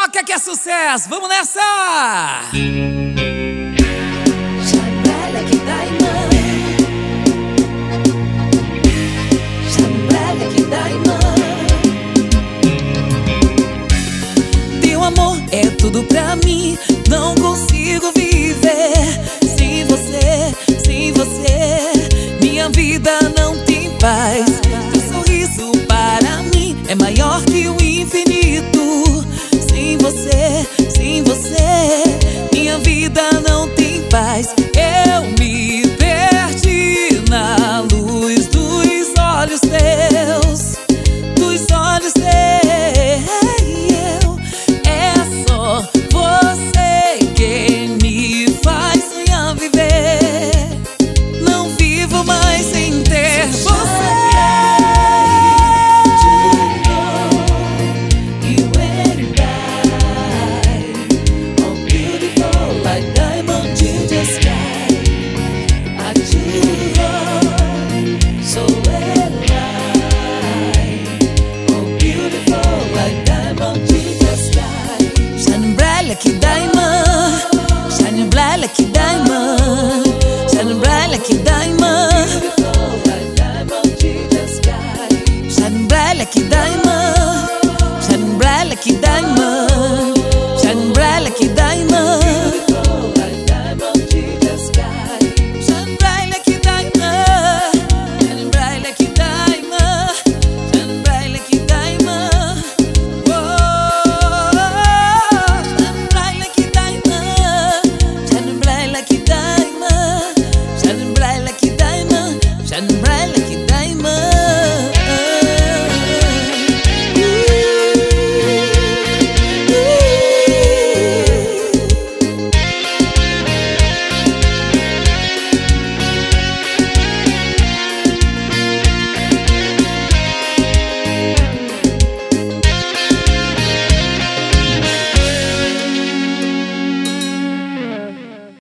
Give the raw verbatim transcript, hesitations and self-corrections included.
toca que é sucesso, vamos nessa! Shine bright like a diamond. Shine bright like a diamond. Teu amor é tudo pra mim, não consigo viver sem você, sem você. Minha vida não tem paz. Teu sorriso para mim é maior que o infinito. Sem você, sem você, minha vida não tem paz. Eu me perdi na luz dos olhos teus, dos olhos teus. É só você quem me faz sonhar viver. Não vivo mais sem ter você. Like a diamond, shining bright like a diamond, shining bright like a diamond, shining bright like a diamond, shining bright like a diamond.